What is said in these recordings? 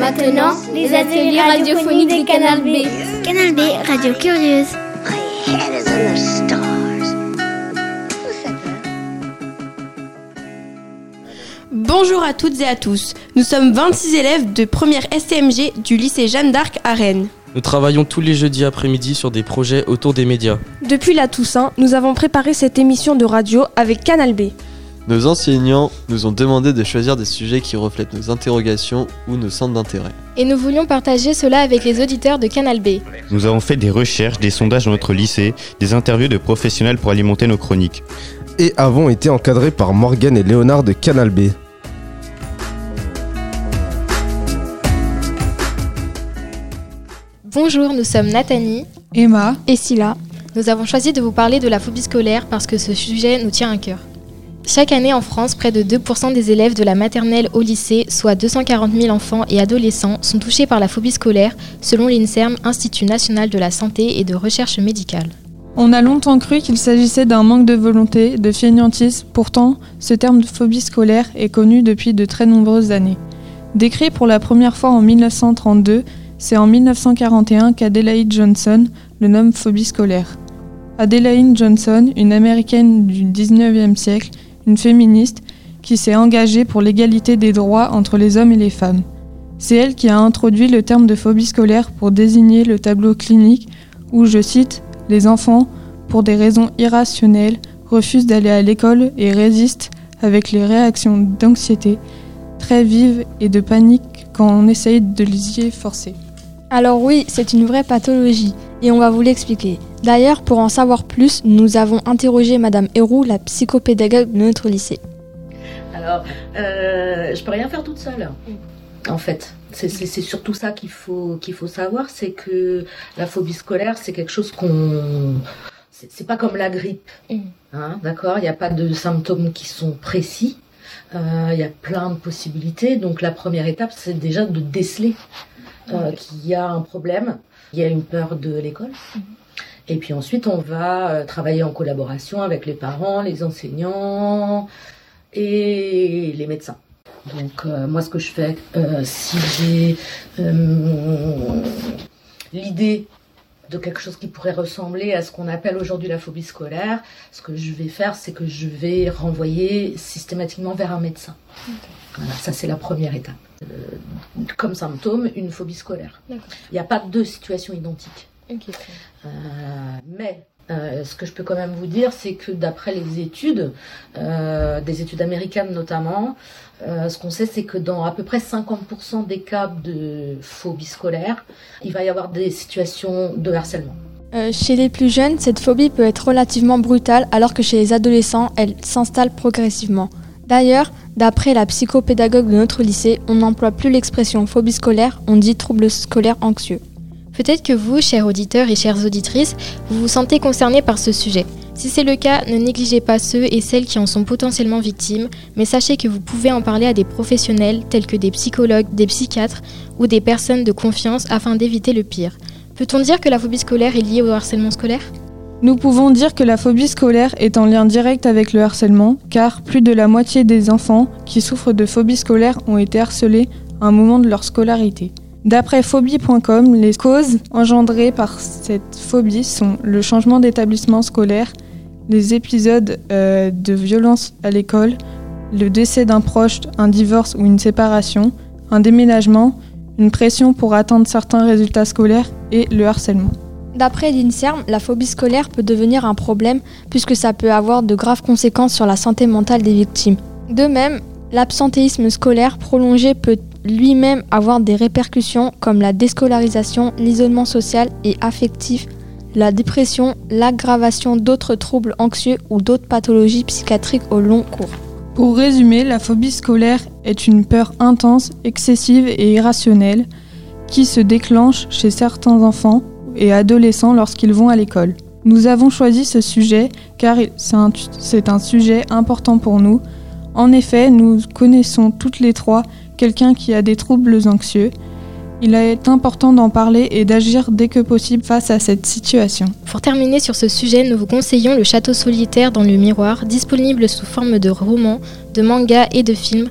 Maintenant, les ateliers radiophoniques de Canal B. Canal B, radio curieuse. My head is in the stars. Who said that? Bonjour à toutes et à tous. Nous sommes 26 élèves de première STMG du lycée Jeanne d'Arc à Rennes. Nous travaillons tous les jeudis après-midi sur des projets autour des médias. Depuis la Toussaint, nous avons préparé cette émission de radio avec Canal B. Nos enseignants nous ont demandé de choisir des sujets qui reflètent nos interrogations ou nos centres d'intérêt. Et nous voulions partager cela avec les auditeurs de Canal B. Nous avons fait des recherches, des sondages dans notre lycée, des interviews de professionnels pour alimenter nos chroniques. Et avons été encadrés par Morgane et Léonard de Canal B. Bonjour, nous sommes Nathanie, Emma et Silla. Nous avons choisi de vous parler de la phobie scolaire parce que ce sujet nous tient à cœur. Chaque année en France, près de 2% des élèves de la maternelle au lycée, soit 240 000 enfants et adolescents, sont touchés par la phobie scolaire, selon l'INSERM, Institut national de la santé et de recherche médicale. On a longtemps cru qu'il s'agissait d'un manque de volonté, de fainéantise. Pourtant, ce terme de phobie scolaire est connu depuis de très nombreuses années. Décrit pour la première fois en 1932, c'est en 1941 qu'Adelaide Johnson le nomme phobie scolaire. Adelaide Johnson, une américaine du 19e siècle, une féministe qui s'est engagée pour l'égalité des droits entre les hommes et les femmes. C'est elle qui a introduit le terme de phobie scolaire pour désigner le tableau clinique où, je cite, « Les enfants, pour des raisons irrationnelles, refusent d'aller à l'école et résistent avec les réactions d'anxiété très vives et de panique quand on essaye de les y forcer. » Alors oui, c'est une vraie pathologie et on va vous l'expliquer. D'ailleurs, pour en savoir plus, nous avons interrogé Madame Héroux, la psychopédagogue de notre lycée. Alors, je peux rien faire toute seule. En fait, c'est surtout ça qu'il faut savoir, c'est que la phobie scolaire, c'est quelque chose c'est pas comme la grippe, hein, d'accord ? Il n'y a pas de symptômes qui sont précis. Il y a plein de possibilités. Donc la première étape, c'est déjà de déceler qu'il y a un problème, il y a une peur de l'école. Et puis ensuite, on va travailler en collaboration avec les parents, les enseignants et les médecins. Donc moi, ce que je fais, si j'ai l'idée de quelque chose qui pourrait ressembler à ce qu'on appelle aujourd'hui la phobie scolaire, ce que je vais faire, c'est que je vais renvoyer systématiquement vers un médecin. Voilà, ça c'est la première étape. Comme symptôme, une phobie scolaire. Il n'y a pas deux situations identiques. Mais ce que je peux quand même vous dire, c'est que d'après les études, des études américaines notamment, ce qu'on sait, c'est que dans à peu près 50% des cas de phobie scolaire, il va y avoir des situations de harcèlement. Chez les plus jeunes, cette phobie peut être relativement brutale, alors que chez les adolescents, elle s'installe progressivement. D'ailleurs, d'après la psychopédagogue de notre lycée, on n'emploie plus l'expression phobie scolaire, on dit trouble scolaire anxieux. Peut-être que vous, chers auditeurs et chères auditrices, vous vous sentez concernés par ce sujet. Si c'est le cas, ne négligez pas ceux et celles qui en sont potentiellement victimes, mais sachez que vous pouvez en parler à des professionnels tels que des psychologues, des psychiatres ou des personnes de confiance afin d'éviter le pire. Peut-on dire que la phobie scolaire est liée au harcèlement scolaire ? Nous pouvons dire que la phobie scolaire est en lien direct avec le harcèlement, car plus de la moitié des enfants qui souffrent de phobie scolaire ont été harcelés à un moment de leur scolarité. D'après phobie.com, les causes engendrées par cette phobie sont le changement d'établissement scolaire, les épisodes de violence à l'école, le décès d'un proche, un divorce ou une séparation, un déménagement, une pression pour atteindre certains résultats scolaires et le harcèlement. D'après l'INSERM, la phobie scolaire peut devenir un problème puisque ça peut avoir de graves conséquences sur la santé mentale des victimes. De même, l'absentéisme scolaire prolongé peut lui-même avoir des répercussions comme la déscolarisation, l'isolement social et affectif, la dépression, l'aggravation d'autres troubles anxieux ou d'autres pathologies psychiatriques au long cours. Pour résumer, la phobie scolaire est une peur intense, excessive et irrationnelle qui se déclenche chez certains enfants et adolescents lorsqu'ils vont à l'école. Nous avons choisi ce sujet car c'est un sujet important pour nous. En effet, nous connaissons toutes les trois quelqu'un qui a des troubles anxieux. Il est important d'en parler et d'agir dès que possible face à cette situation. Pour terminer sur ce sujet, nous vous conseillons Le Château solitaire dans le miroir, disponible sous forme de roman, de manga et de film,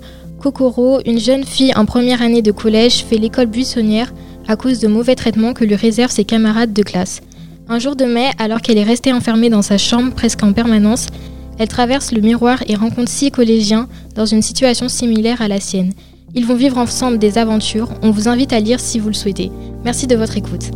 Kokoro, une jeune fille en première année de collège, fait l'école buissonnière à cause de mauvais traitements que lui réservent ses camarades de classe. Un jour de mai, alors qu'elle est restée enfermée dans sa chambre presque en permanence, elle traverse le miroir et rencontre 6 collégiens dans une situation similaire à la sienne. Ils vont vivre ensemble des aventures. On vous invite à lire si vous le souhaitez. Merci de votre écoute.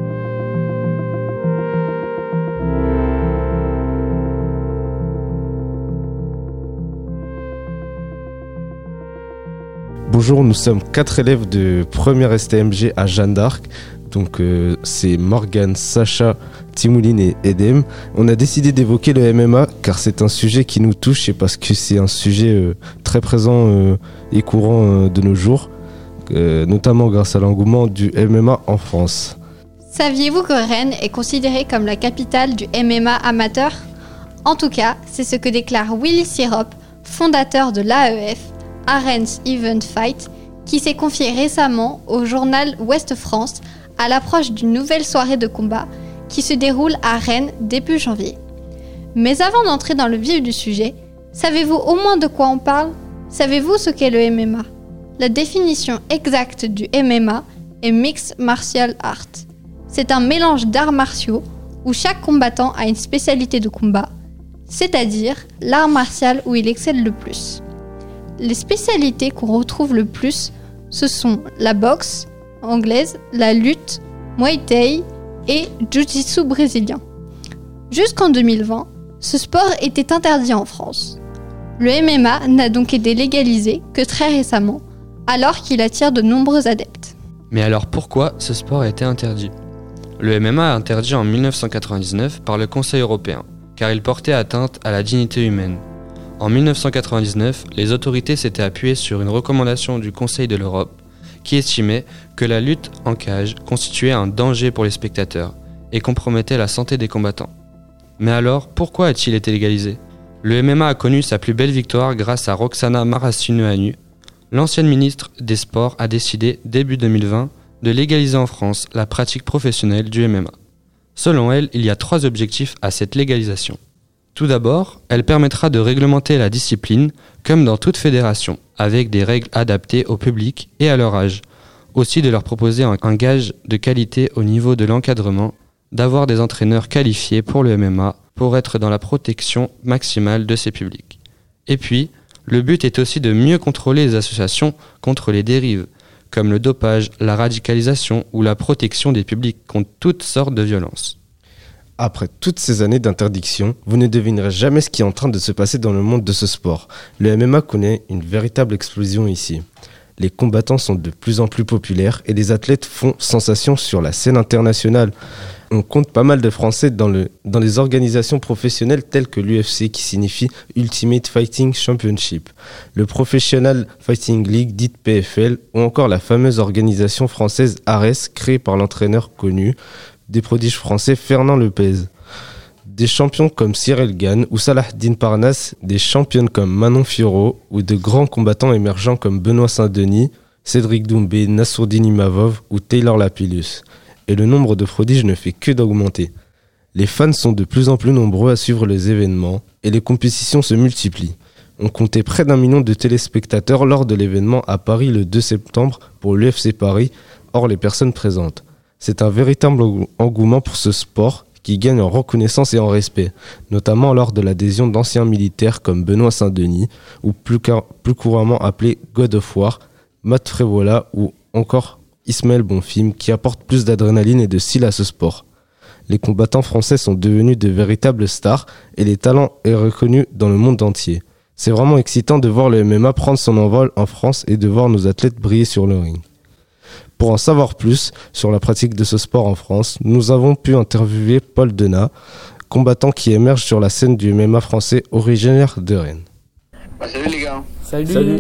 Bonjour, nous sommes 4 élèves de première STMG à Jeanne d'Arc. Donc c'est Morgane, Sacha, Timouline et Edem. On a décidé d'évoquer le MMA car c'est un sujet qui nous touche et parce que c'est un sujet très présent et courant de nos jours, notamment grâce à l'engouement du MMA en France. Saviez-vous que Rennes est considérée comme la capitale du MMA amateur ? En tout cas, c'est ce que déclare Willy Sirop, fondateur de l'AEF, Aren's Event Fight, qui s'est confié récemment au journal Ouest France à l'approche d'une nouvelle soirée de combat qui se déroule à Rennes début janvier. Mais avant d'entrer dans le vif du sujet, savez-vous au moins de quoi on parle ? Savez-vous ce qu'est le MMA ? La définition exacte du MMA est Mixed Martial Art. C'est un mélange d'arts martiaux où chaque combattant a une spécialité de combat, c'est-à-dire l'art martial où il excelle le plus. Les spécialités qu'on retrouve le plus, ce sont la boxe anglaise, la lutte, Muay Thai et Jiu-Jitsu brésilien. Jusqu'en 2020, ce sport était interdit en France. Le MMA n'a donc été légalisé que très récemment, alors qu'il attire de nombreux adeptes. Mais alors pourquoi ce sport a été interdit ? Le MMA a interdit en 1999 par le Conseil européen, car il portait atteinte à la dignité humaine. En 1999, les autorités s'étaient appuyées sur une recommandation du Conseil de l'Europe qui estimait que la lutte en cage constituait un danger pour les spectateurs et compromettait la santé des combattants. Mais alors, pourquoi a-t-il été légalisé ? Le MMA a connu sa plus belle victoire grâce à Roxana Maracineanu. L'ancienne ministre des Sports a décidé, début 2020, de légaliser en France la pratique professionnelle du MMA. Selon elle, il y a 3 objectifs à cette légalisation. Tout d'abord, elle permettra de réglementer la discipline, comme dans toute fédération, avec des règles adaptées au public et à leur âge. Aussi de leur proposer un gage de qualité au niveau de l'encadrement, d'avoir des entraîneurs qualifiés pour le MMA pour être dans la protection maximale de ces publics. Et puis, le but est aussi de mieux contrôler les associations contre les dérives, comme le dopage, la radicalisation ou la protection des publics contre toutes sortes de violences. Après toutes ces années d'interdiction, vous ne devinerez jamais ce qui est en train de se passer dans le monde de ce sport. Le MMA connaît une véritable explosion ici. Les combattants sont de plus en plus populaires et les athlètes font sensation sur la scène internationale. On compte pas mal de Français dans les organisations professionnelles telles que l'UFC qui signifie Ultimate Fighting Championship, le Professional Fighting League dite PFL ou encore la fameuse organisation française Ares créée par l'entraîneur connu des prodiges français Fernand Lopez. Des champions comme Cyril Gane ou Salahdine Parnasse, des championnes comme Manon Fiorot ou de grands combattants émergents comme Benoît Saint-Denis, Cédric Doumbé, Nassourdine Imavov ou Taylor Lapillus. Et le nombre de prodiges ne fait que d'augmenter. Les fans sont de plus en plus nombreux à suivre les événements et les compétitions se multiplient. On comptait près d'1 million de téléspectateurs lors de l'événement à Paris le 2 septembre pour l'UFC Paris, hors les personnes présentes. C'est un véritable engouement pour ce sport qui gagne en reconnaissance et en respect, notamment lors de l'adhésion d'anciens militaires comme Benoît Saint-Denis, ou plus couramment appelé God of War, Matt Frévola ou encore Ismaël Bonfim, qui apportent plus d'adrénaline et de style à ce sport. Les combattants français sont devenus de véritables stars et les talents est reconnu dans le monde entier. C'est vraiment excitant de voir le MMA prendre son envol en France et de voir nos athlètes briller sur le ring. Pour en savoir plus sur la pratique de ce sport en France, nous avons pu interviewer Paul Denat, combattant qui émerge sur la scène du MMA français originaire de Rennes. Salut les gars. Salut.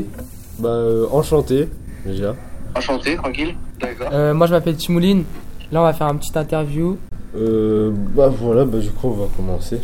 Enchanté déjà. Enchanté, tranquille. D'accord. Moi je m'appelle Timouline. Là on va faire une petite interview. Du coup on va commencer.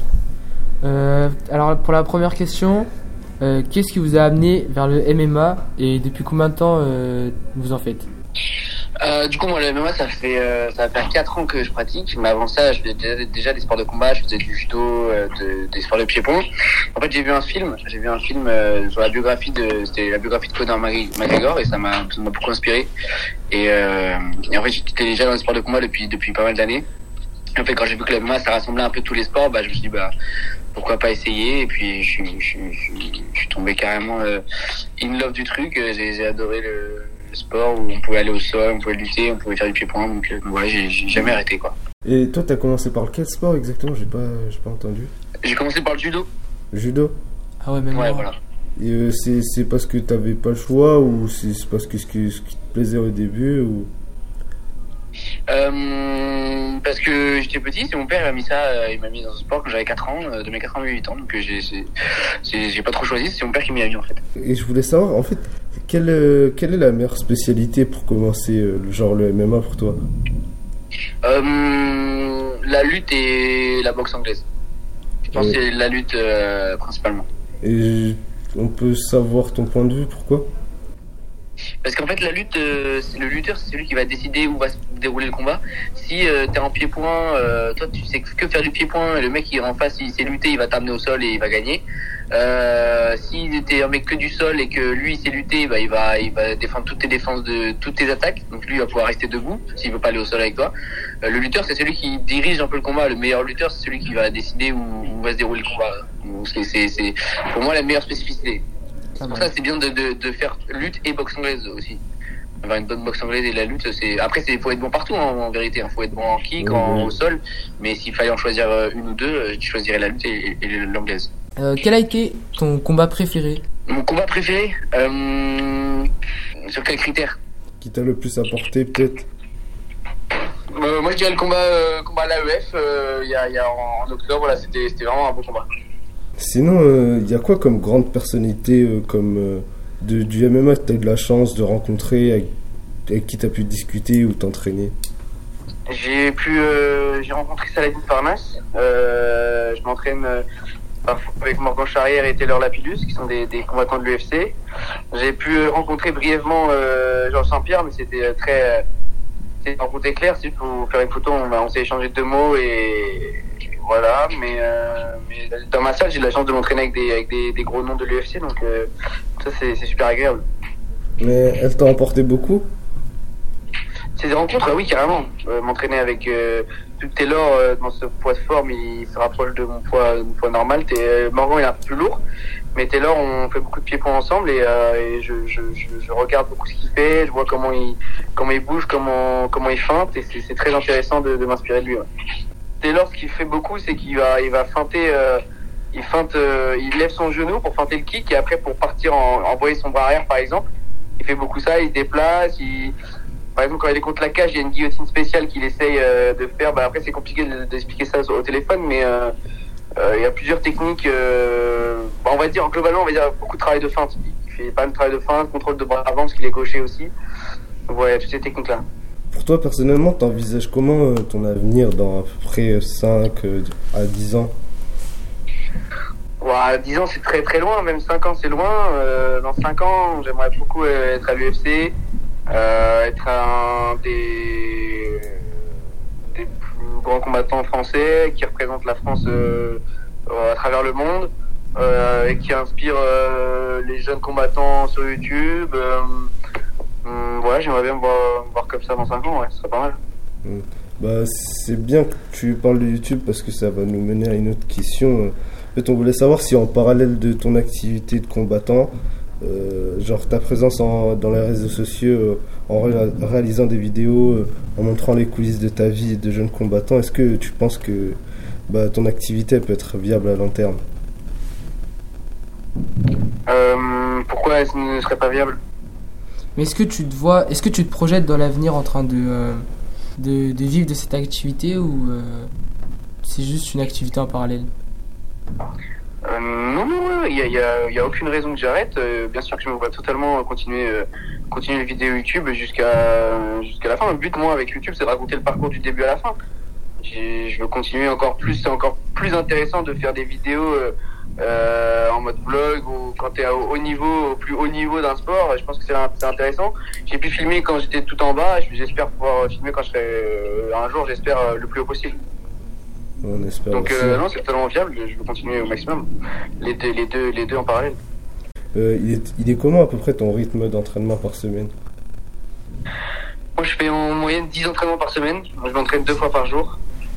Alors pour la première question, qu'est-ce qui vous a amené vers le MMA et depuis combien de temps vous en faites ? Du coup, moi, le MMA, ça va faire 4 ans que je pratique. Mais avant ça, je faisais déjà des sports de combat. Je faisais du judo, des sports de pied-point. En fait, j'ai vu un film sur la biographie c'était la biographie de Conor McGregor, et ça m'a beaucoup inspiré. Et en fait, j'étais déjà dans les sports de combat depuis pas mal d'années. En fait, quand j'ai vu que le MMA, ça rassemblait un peu tous les sports, je me suis dit, pourquoi pas essayer. Et puis, je suis tombé carrément in love du truc. J'ai adoré le sport où on pouvait aller au sol, on pouvait lutter, on pouvait faire du pied-point. Donc voilà, j'ai jamais arrêté, quoi. Et toi, t'as commencé par quel sport exactement? J'ai pas entendu. J'ai commencé par le judo. Judo? Ah ouais, même ouais, voilà. Et c'est parce que t'avais pas le choix, ou c'est parce que ce qui te plaisait au début, ou... Parce que j'étais petit, c'est mon père il m'a mis dans ce sport quand j'avais 4 ans, de mes 4 ans à mes 8 ans, donc j'ai pas trop choisi, c'est mon père qui m'y a mis en fait. Et je voulais savoir, en fait, quelle est la meilleure spécialité pour commencer le MMA pour toi? La lutte et la boxe anglaise. Je pense que c'est la lutte principalement. Et on peut savoir ton point de vue, pourquoi? Parce qu'en fait, la lutte, le lutteur, c'est celui qui va décider où va se dérouler le combat. Si t'es en pied-point, toi tu sais que faire du pied-point, et le mec qui est en face, il sait lutter, il va t'amener au sol et il va gagner. Si t'es un mec que du sol et que lui il sait lutter, il va défendre toutes tes défenses toutes tes attaques. Donc lui il va pouvoir rester debout s'il veut pas aller au sol avec toi. Le lutteur, c'est celui qui dirige un peu le combat. Le meilleur lutteur, c'est celui qui va décider où va se dérouler le combat. Donc c'est pour moi la meilleure spécificité. C'est pour ça que c'est bien de faire lutte et boxe anglaise aussi. Avoir une bonne boxe anglaise et la lutte, faut être bon partout en vérité. Faut être bon en kick, au sol. Mais s'il fallait en choisir une ou deux, je choisirais la lutte et l'anglaise. Quel a été ton combat préféré? Mon combat préféré sur quels critères? Qui t'a le plus apporté peut-être? Moi je dirais le combat à l'AEF il y a en octobre. Voilà, c'était vraiment un beau combat. Sinon, il y a quoi comme grande personnalité du MMA que tu as eu de la chance de rencontrer, avec qui tu as pu discuter ou t'entraîner? J'ai rencontré Saladin Parnasse. Je m'entraîne parfois avec Morgan Charrière et Taylor Lapillus, qui sont des combattants de l'UFC. J'ai pu rencontrer brièvement Georges Saint-Pierre, mais c'était c'était en route éclair. Si pour faire une photo, on s'est échangé 2 mots et voilà. Mais dans ma salle, j'ai de la chance de m'entraîner avec des gros noms de l'UFC, donc ça c'est super agréable. Mais elle t'a emporté beaucoup? Ces rencontres, oui, carrément. M'entraîner avec Taylor dans ce poids de forme, il se rapproche de mon poids normal. Morgan il est un peu plus lourd, mais Taylor, on fait beaucoup de pieds-points ensemble et je regarde beaucoup ce qu'il fait, je vois comment il bouge, comment il feinte, et c'est très intéressant de m'inspirer de lui. Ouais. Taylor, ce qu'il fait beaucoup, c'est qu'il va feinter, il lève son genou pour feinter le kick, et après pour partir envoyer son bras arrière par exemple. Il fait beaucoup ça, il se déplace, par exemple, quand il est contre la cage, il y a une guillotine spéciale qu'il essaye de faire. Après, c'est compliqué d'expliquer ça au téléphone, mais il y a plusieurs techniques. On va dire, globalement, beaucoup de travail de feinte. Il fait pas mal de travail de feinte, contrôle de bras avant, parce qu'il est gaucher aussi. Donc, voilà, toutes ces techniques-là. Pour toi, personnellement, t'envisages comment ton avenir dans à peu près 5 à 10 ans? 10 ans, c'est très très loin. Même 5 ans, c'est loin. Dans 5 ans, j'aimerais beaucoup être à l'UFC. Être un des plus grands combattants français qui représente la France à travers le monde et qui inspire les jeunes combattants sur YouTube. J'aimerais bien me voir comme ça dans 5 ans, ce serait pas mal. C'est bien que tu parles de YouTube parce que ça va nous mener à une autre question. En fait, on voulait savoir si en parallèle de ton activité de combattant, genre ta présence dans les réseaux sociaux, en réalisant des vidéos, en montrant les coulisses de ta vie de jeune combattant, est-ce que tu penses que ton activité peut être viable à long terme? Pourquoi elle ne serait pas viable? Mais est-ce que tu te projettes dans l'avenir en train de vivre de cette activité, ou c'est juste une activité en parallèle? Non, il y a aucune raison que j'arrête. Bien sûr que je me vois totalement continuer les vidéos YouTube jusqu'à la fin. Le but, moi, avec YouTube, c'est de raconter le parcours du début à la fin. Je veux continuer encore plus. C'est encore plus intéressant de faire des vidéos en mode vlog, ou quand t'es au plus haut niveau d'un sport, je pense que c'est intéressant. J'ai pu filmer quand j'étais tout en bas, j'espère pouvoir filmer quand je serai un jour, j'espère le plus haut possible. On espère. Donc aussi. non, c'est totalement viable, je veux continuer au maximum, les deux en parallèle. Il est comment à peu près ton rythme d'entraînement par semaine? Moi je fais en moyenne 10 entraînements par semaine, moi, je m'entraîne 2 fois par jour.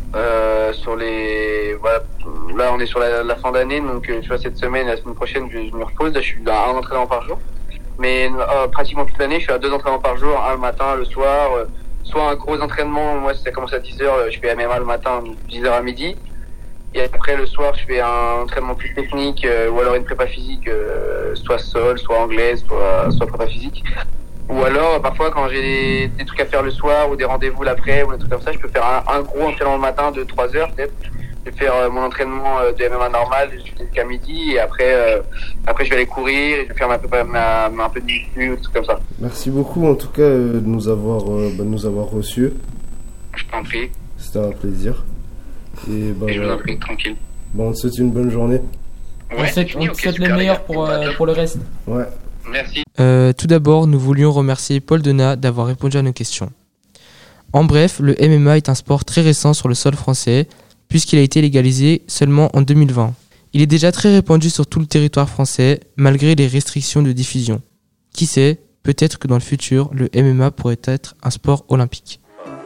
Là on est sur la fin d'année, donc tu vois, cette semaine, la semaine prochaine je me repose, là je suis à 1 entraînement par jour. Mais pratiquement toute l'année je suis à 2 entraînements par jour, un le matin, le soir, soit un gros entraînement, moi ça commence à 10h, je fais MMA le matin, 10h à midi. Et après le soir je fais un entraînement plus technique, ou alors une prépa physique, soit sol, soit anglaise, soit prépa physique. Ou alors parfois quand j'ai des trucs à faire le soir ou des rendez-vous l'après ou des trucs comme ça, je peux faire un gros entraînement le matin de 3 heures peut-être. Je vais faire mon entraînement de MMA normal jusqu'à midi, et après je vais aller courir et je vais faire un peu de muscu ou des trucs comme ça. Merci beaucoup en tout cas de nous avoir reçus. Je t'en prie. C'était un plaisir. Et je vous en prie, tranquille. On te souhaite une bonne journée. On te souhaite le meilleur pour le reste. Ouais. Merci. Tout d'abord, nous voulions remercier Paul Denat d'avoir répondu à nos questions. En bref, le MMA est un sport très récent sur le sol français, puisqu'il a été légalisé seulement en 2020. Il est déjà très répandu sur tout le territoire français, malgré les restrictions de diffusion. Qui sait, peut-être que dans le futur, le MMA pourrait être un sport olympique.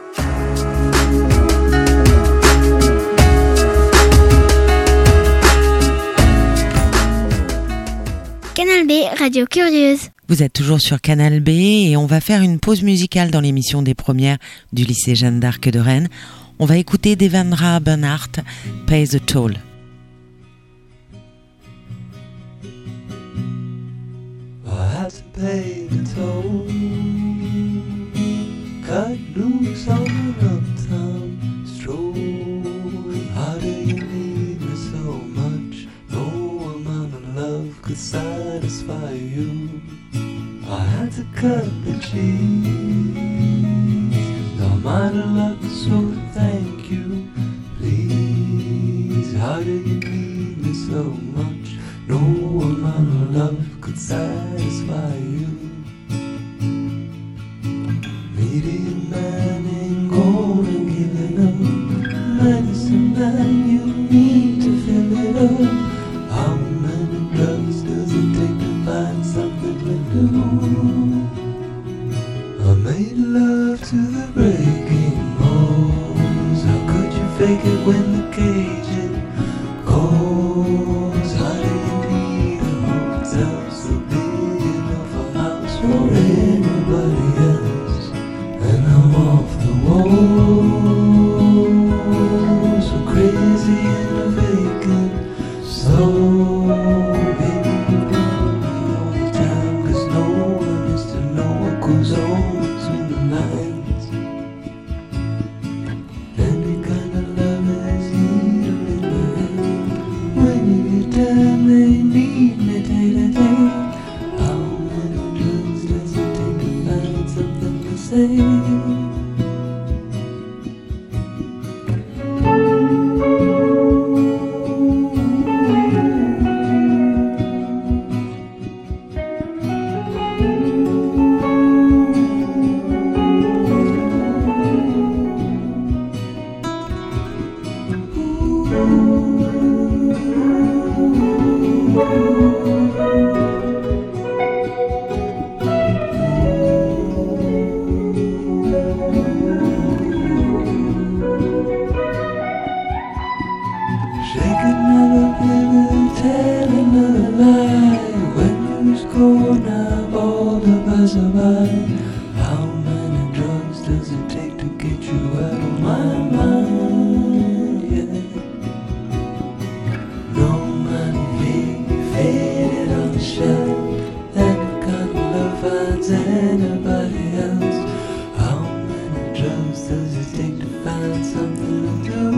Canal B, Radio Curieuse. Vous êtes toujours sur Canal B et on va faire une pause musicale dans l'émission des premières du lycée Jeanne d'Arc de Rennes. On va écouter Devendra Banhart, Pay the Toll. I had to pay the toll, cut loose on an uptown stroll. How do you need me so much? No amount of love could satisfy you. I had to cut the cheese, I'm out of luck, so thank you. Please, how do you need me so much? No amount of love could satisfy you. Medium man ain't gonna give it up. Medicine man, you need to fill it up. How many drugs does it take to find something to do? I made love to the breaking balls. How could you fake it when the cage it calls? How do you need a hotel so big enough a house for anybody else? And I'm off the wall, so crazy in a vacant soul. Baby, you want me all the time, 'cause no one is to know what goes on between the lines. Any kind of love is healing in my hand. When you get down, they need me day to day. How many drugs does it take to find something to say? Shake another pivot, tell another lie. When you score now, all the passerby. How many drugs does it take to get you out of my mind? Yeah. No money here, you faded on the shelf. That kind of love finds anybody else. How many drugs does it take to find something to do?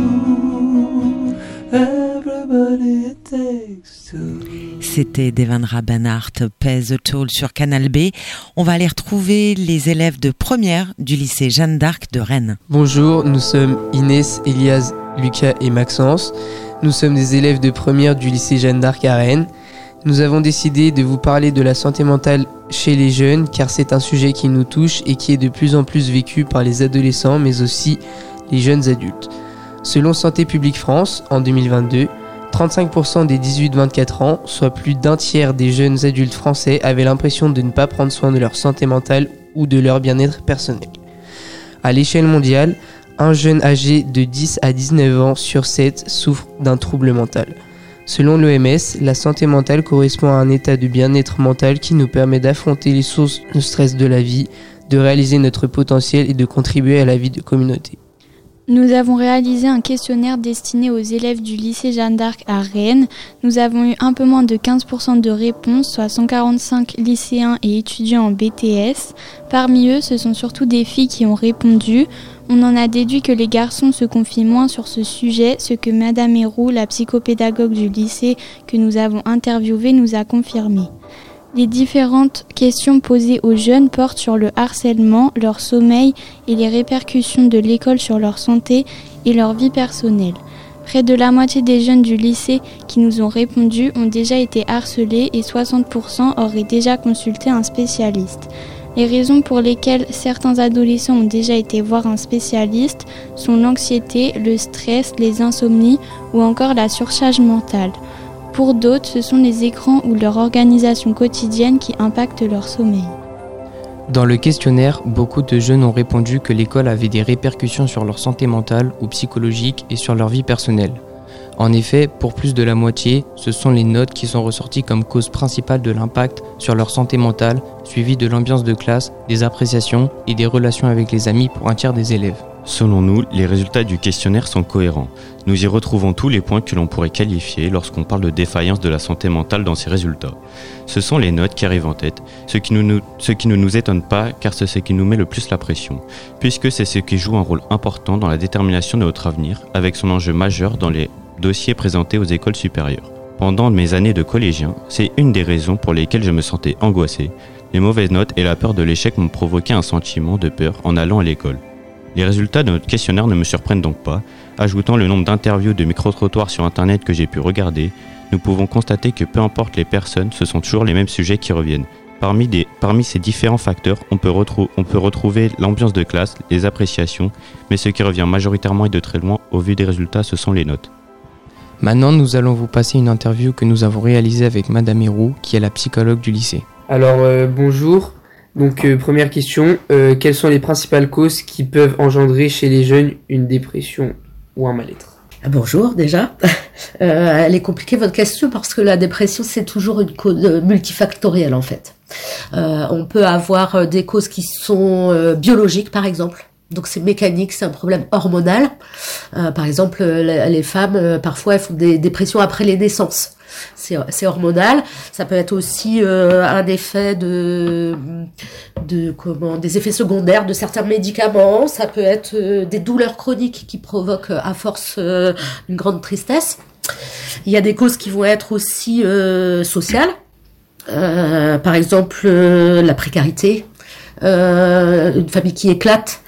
Everybody it takes two. C'était Devendra Banhart, Pay the Toll sur Canal B. On va aller retrouver les élèves de première du lycée Jeanne d'Arc de Rennes. Bonjour, nous sommes Inès, Elias, Lucas et Maxence. Nous sommes des élèves de première du lycée Jeanne d'Arc à Rennes. Nous avons décidé de vous parler de la santé mentale chez les jeunes car c'est un sujet qui nous touche et qui est de plus en plus vécu par les adolescents mais aussi les jeunes adultes. Selon Santé publique France, en 2022, 35% des 18-24 ans, soit plus d'un tiers des jeunes adultes français, avaient l'impression de ne pas prendre soin de leur santé mentale ou de leur bien-être personnel. À l'échelle mondiale, un jeune âgé de 10 à 19 ans sur 7 souffre d'un trouble mental. Selon l'OMS, la santé mentale correspond à un état de bien-être mental qui nous permet d'affronter les sources de stress de la vie, de réaliser notre potentiel et de contribuer à la vie de communauté. Nous avons réalisé un questionnaire destiné aux élèves du lycée Jeanne d'Arc à Rennes. Nous avons eu un peu moins de 15% de réponses, soit 145 lycéens et étudiants en BTS. Parmi eux, ce sont surtout des filles qui ont répondu. On en a déduit que les garçons se confient moins sur ce sujet, ce que Madame Héroux, la psychopédagogue du lycée que nous avons interviewée, nous a confirmé. Les différentes questions posées aux jeunes portent sur le harcèlement, leur sommeil et les répercussions de l'école sur leur santé et leur vie personnelle. Près de la moitié des jeunes du lycée qui nous ont répondu ont déjà été harcelés et 60% auraient déjà consulté un spécialiste. Les raisons pour lesquelles certains adolescents ont déjà été voir un spécialiste sont l'anxiété, le stress, les insomnies ou encore la surcharge mentale. Pour d'autres, ce sont les écrans ou leur organisation quotidienne qui impactent leur sommeil. Dans le questionnaire, beaucoup de jeunes ont répondu que l'école avait des répercussions sur leur santé mentale ou psychologique et sur leur vie personnelle. En effet, pour plus de la moitié, ce sont les notes qui sont ressorties comme cause principale de l'impact sur leur santé mentale, suivies de l'ambiance de classe, des appréciations et des relations avec les amis pour un tiers des élèves. Selon nous, les résultats du questionnaire sont cohérents. Nous y retrouvons tous les points que l'on pourrait qualifier lorsqu'on parle de défaillance de la santé mentale dans ces résultats. Ce sont les notes qui arrivent en tête, ce qui ne nous étonne pas car c'est ce qui nous met le plus la pression, puisque c'est ce qui joue un rôle important dans la détermination de notre avenir, avec son enjeu majeur dans les dossiers présentés aux écoles supérieures. Pendant mes années de collégien, c'est une des raisons pour lesquelles je me sentais angoissé. Les mauvaises notes et la peur de l'échec m'ont provoqué un sentiment de peur en allant à l'école. Les résultats de notre questionnaire ne me surprennent donc pas. Ajoutant le nombre d'interviews de micro-trottoirs sur internet que j'ai pu regarder, nous pouvons constater que peu importe les personnes, ce sont toujours les mêmes sujets qui reviennent. Parmi ces différents facteurs, on peut retrouver l'ambiance de classe, les appréciations, mais ce qui revient majoritairement et de très loin au vu des résultats, ce sont les notes. Maintenant, nous allons vous passer une interview que nous avons réalisée avec Madame Héroux, qui est la psychologue du lycée. Alors, bonjour. Donc, première question, quelles sont les principales causes qui peuvent engendrer chez les jeunes une dépression ou un mal-être ? Bonjour déjà. Elle est compliquée votre question parce que la dépression c'est toujours une cause multifactorielle en fait. On peut avoir des causes qui sont biologiques par exemple. Donc c'est mécanique, c'est un problème hormonal. Par exemple, les femmes parfois elles font des dépressions après les naissances. C'est hormonal. Ça peut être aussi un effet des effets secondaires de certains médicaments. Ça peut être des douleurs chroniques qui provoquent à force une grande tristesse. Il y a des causes qui vont être aussi sociales. Par exemple, la précarité, une famille qui éclate,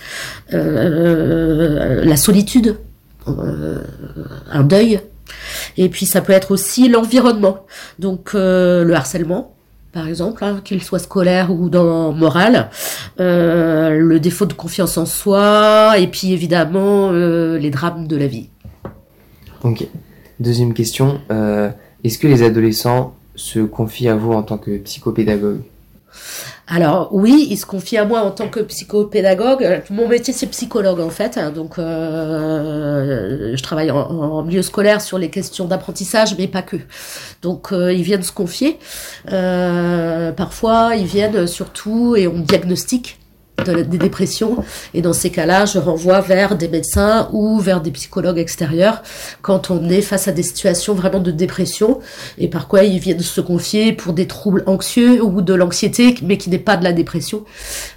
la solitude, un deuil. Et puis ça peut être aussi l'environnement, donc le harcèlement par exemple, qu'il soit scolaire ou moral, le défaut de confiance en soi et puis évidemment les drames de la vie. Ok, deuxième question, est-ce que les adolescents se confient à vous en tant que psychopédagogue ? Alors oui, il se confie à moi en tant que psychopédagogue. Mon métier c'est psychologue en fait, donc je travaille en milieu scolaire sur les questions d'apprentissage, mais pas que. Donc ils viennent se confier. Parfois ils viennent surtout et on diagnostique des dépressions et dans ces cas-là je renvoie vers des médecins ou vers des psychologues extérieurs quand on est face à des situations vraiment de dépression et par quoi ils viennent se confier pour des troubles anxieux ou de l'anxiété mais qui n'est pas de la dépression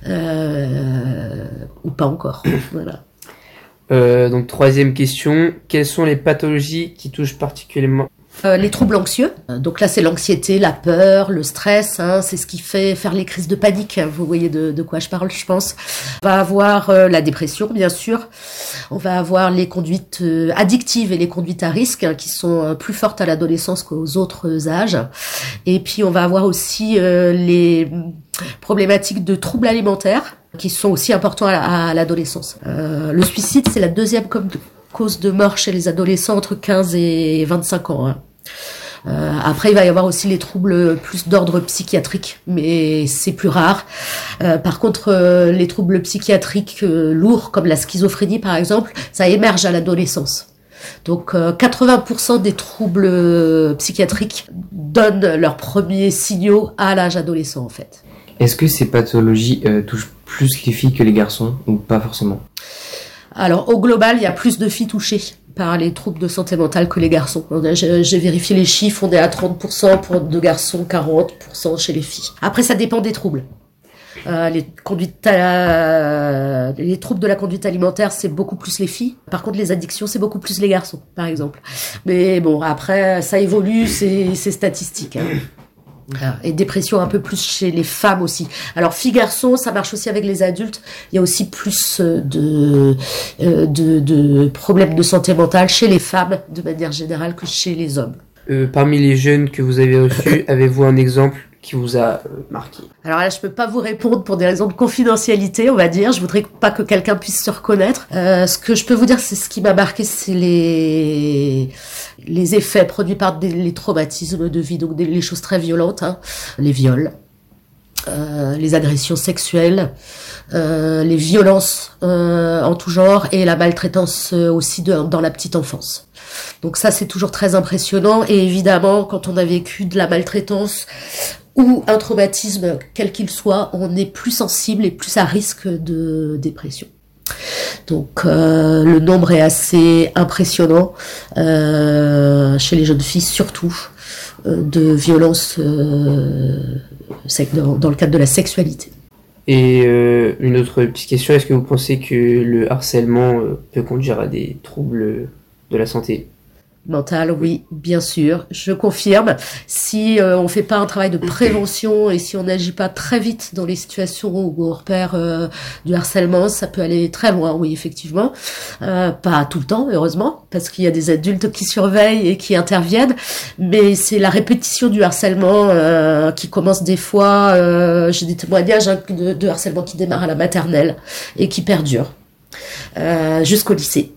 ou pas encore. Voilà. Donc troisième question, quelles sont les pathologies qui touchent particulièrement Les troubles anxieux, donc là c'est l'anxiété, la peur, le stress, c'est ce qui fait faire les crises de panique, vous voyez de quoi je parle je pense. On va avoir la dépression bien sûr, on va avoir les conduites addictives et les conduites à risque qui sont plus fortes à l'adolescence qu'aux autres âges, et puis on va avoir aussi les problématiques de troubles alimentaires qui sont aussi importants à l'adolescence. Le suicide c'est la deuxième cause de mort chez les adolescents entre 15 et 25 ans. Après, il va y avoir aussi les troubles plus d'ordre psychiatrique, mais c'est plus rare. Par contre, les troubles psychiatriques lourds, comme la schizophrénie par exemple, ça émerge à l'adolescence. Donc 80% des troubles psychiatriques donnent leurs premiers signaux à l'âge adolescent en fait. Est-ce que ces pathologies touchent plus les filles que les garçons ou pas forcément ? Alors, au global, il y a plus de filles touchées par les troubles de santé mentale que les garçons. J'ai vérifié les chiffres, on est à 30% pour de garçons, 40% chez les filles. Après, ça dépend des troubles. Les troubles de la conduite alimentaire, c'est beaucoup plus les filles. Par contre, les addictions, c'est beaucoup plus les garçons, par exemple. Mais bon, après, ça évolue, c'est statistique. Et dépression un peu plus chez les femmes aussi. Alors filles-garçons, ça marche aussi avec les adultes. Il y a aussi plus de problèmes de santé mentale chez les femmes de manière générale que chez les hommes. Parmi les jeunes que vous avez reçus, avez-vous un exemple qui vous a marqué ? Alors là, je peux pas vous répondre pour des raisons de confidentialité, on va dire. Je voudrais pas que quelqu'un puisse se reconnaître. Ce que je peux vous dire, c'est ce qui m'a marqué, c'est les effets produits par les traumatismes de vie, donc les choses très violentes, les viols, les agressions sexuelles, les violences en tout genre et la maltraitance aussi dans la petite enfance. Donc ça, c'est toujours très impressionnant. Et évidemment, quand on a vécu de la maltraitance ou un traumatisme, quel qu'il soit, on est plus sensible et plus à risque de dépression. Donc le nombre est assez impressionnant chez les jeunes filles, surtout de violences dans le cadre de la sexualité. Et une autre petite question, est-ce que vous pensez que le harcèlement peut conduire à des troubles de la santé mentale? Oui, bien sûr, je confirme. Si on fait pas un travail de prévention et si on n'agit pas très vite dans les situations où on repère du harcèlement, ça peut aller très loin, oui, effectivement. Pas tout le temps, heureusement, parce qu'il y a des adultes qui surveillent et qui interviennent, mais c'est la répétition du harcèlement qui commence des fois, j'ai des témoignages de harcèlement qui démarre à la maternelle et qui perdure jusqu'au lycée.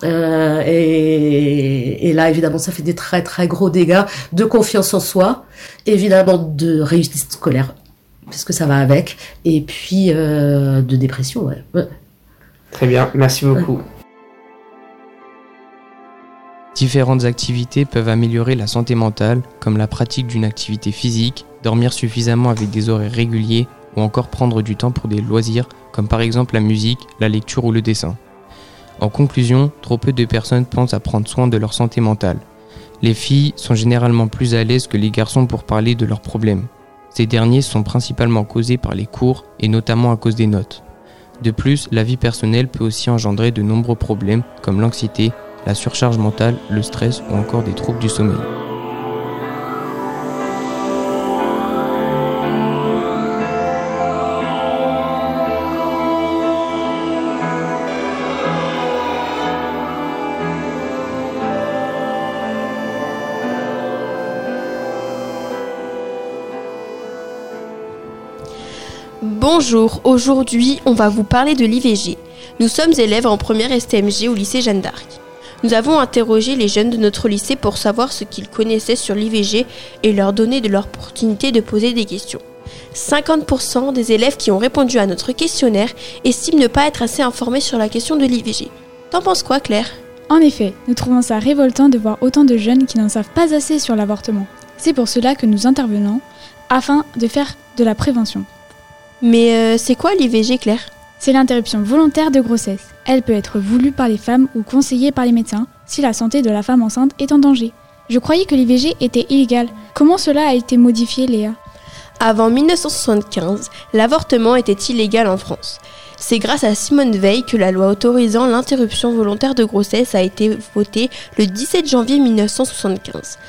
Et là, évidemment, ça fait des très très gros dégâts de confiance en soi, évidemment de réussite scolaire, puisque ça va avec, et puis de dépression, ouais. Très bien, merci beaucoup. Différentes activités peuvent améliorer la santé mentale, comme la pratique d'une activité physique, dormir suffisamment avec des horaires réguliers, ou encore prendre du temps pour des loisirs, comme par exemple la musique, la lecture ou le dessin. En conclusion, trop peu de personnes pensent à prendre soin de leur santé mentale. Les filles sont généralement plus à l'aise que les garçons pour parler de leurs problèmes. Ces derniers sont principalement causés par les cours et notamment à cause des notes. De plus, la vie personnelle peut aussi engendrer de nombreux problèmes comme l'anxiété, la surcharge mentale, le stress ou encore des troubles du sommeil. Bonjour, aujourd'hui on va vous parler de l'IVG. Nous sommes élèves en première STMG au lycée Jeanne d'Arc. Nous avons interrogé les jeunes de notre lycée pour savoir ce qu'ils connaissaient sur l'IVG et leur donner de l'opportunité de poser des questions. 50% des élèves qui ont répondu à notre questionnaire estiment ne pas être assez informés sur la question de l'IVG. T'en penses quoi, Claire ? En effet, nous trouvons ça révoltant de voir autant de jeunes qui n'en savent pas assez sur l'avortement. C'est pour cela que nous intervenons afin de faire de la prévention. Mais c'est quoi l'IVG, Claire ? C'est l'interruption volontaire de grossesse. Elle peut être voulue par les femmes ou conseillée par les médecins si la santé de la femme enceinte est en danger. Je croyais que l'IVG était illégal. Comment cela a été modifié, Léa ? Avant 1975, l'avortement était illégal en France. C'est grâce à Simone Veil que la loi autorisant l'interruption volontaire de grossesse a été votée le 17 janvier 1975.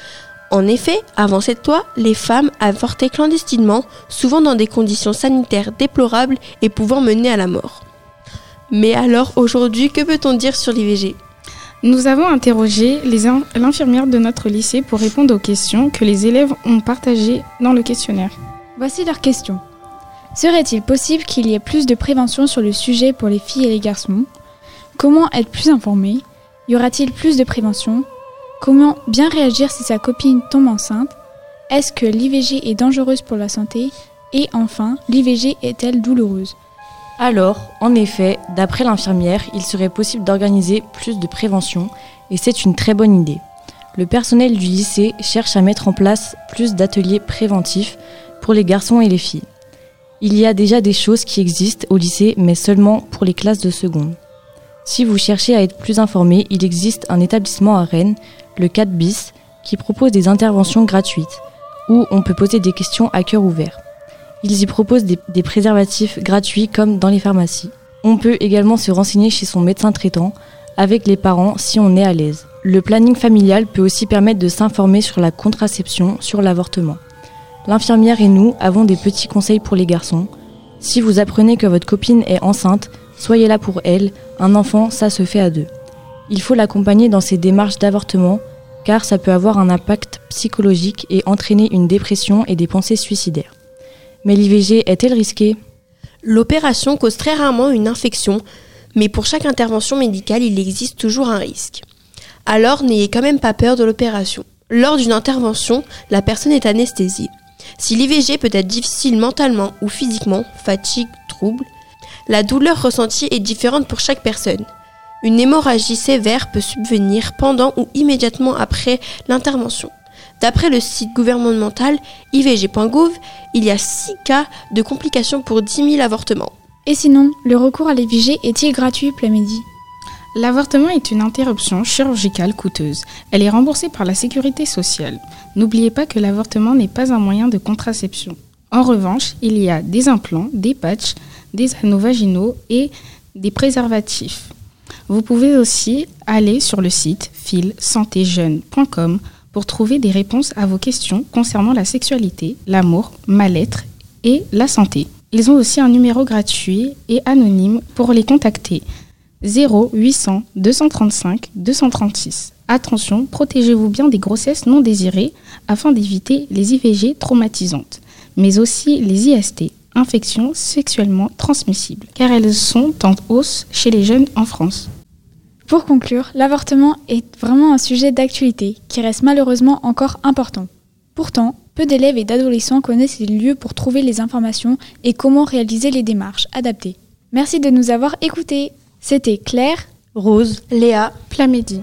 En effet, avant cette loi, les femmes avortaient clandestinement, souvent dans des conditions sanitaires déplorables et pouvant mener à la mort. Mais alors, aujourd'hui, que peut-on dire sur l'IVG ? Nous avons interrogé l'infirmière de notre lycée pour répondre aux questions que les élèves ont partagées dans le questionnaire. Voici leurs questions. Serait-il possible qu'il y ait plus de prévention sur le sujet pour les filles et les garçons ? Comment être plus informé ? Y aura-t-il plus de prévention ? Comment bien réagir si sa copine tombe enceinte ? Est-ce que l'IVG est dangereuse pour la santé ? Et enfin, l'IVG est-elle douloureuse ? Alors, en effet, d'après l'infirmière, il serait possible d'organiser plus de prévention et c'est une très bonne idée. Le personnel du lycée cherche à mettre en place plus d'ateliers préventifs pour les garçons et les filles. Il y a déjà des choses qui existent au lycée, mais seulement pour les classes de seconde. Si vous cherchez à être plus informé, il existe un établissement à Rennes, le 4 bis, qui propose des interventions gratuites, où on peut poser des questions à cœur ouvert. Ils y proposent des préservatifs gratuits comme dans les pharmacies. On peut également se renseigner chez son médecin traitant, avec les parents si on est à l'aise. Le planning familial peut aussi permettre de s'informer sur la contraception, sur l'avortement. L'infirmière et nous avons des petits conseils pour les garçons. Si vous apprenez que votre copine est enceinte, soyez là pour elle, un enfant, ça se fait à deux. Il faut l'accompagner dans ses démarches d'avortement, car ça peut avoir un impact psychologique et entraîner une dépression et des pensées suicidaires. Mais l'IVG est-elle risquée ? L'opération cause très rarement une infection, mais pour chaque intervention médicale, il existe toujours un risque. Alors, n'ayez quand même pas peur de l'opération. Lors d'une intervention, la personne est anesthésiée. Si l'IVG peut être difficile mentalement ou physiquement, fatigue, trouble, la douleur ressentie est différente pour chaque personne. Une hémorragie sévère peut subvenir pendant ou immédiatement après l'intervention. D'après le site gouvernemental ivg.gouv, il y a 6 cas de complications pour 10 000 avortements. Et sinon, le recours à l'IVG est-il gratuit, Plamedy ? L'avortement est une interruption chirurgicale coûteuse. Elle est remboursée par la sécurité sociale. N'oubliez pas que l'avortement n'est pas un moyen de contraception. En revanche, il y a des implants, des patchs, des anneaux vaginaux et des préservatifs. Vous pouvez aussi aller sur le site filsantéjeune.com pour trouver des réponses à vos questions concernant la sexualité, l'amour, mal-être et la santé. Ils ont aussi un numéro gratuit et anonyme pour les contacter. 0800 235 236. Attention, protégez-vous bien des grossesses non désirées afin d'éviter les IVG traumatisantes, mais aussi les IST, infections sexuellement transmissibles, car elles sont en hausse chez les jeunes en France. Pour conclure, l'avortement est vraiment un sujet d'actualité qui reste malheureusement encore important. Pourtant, peu d'élèves et d'adolescents connaissent les lieux pour trouver les informations et comment réaliser les démarches adaptées. Merci de nous avoir écoutés. C'était Claire, Rose, Léa, Plamedy.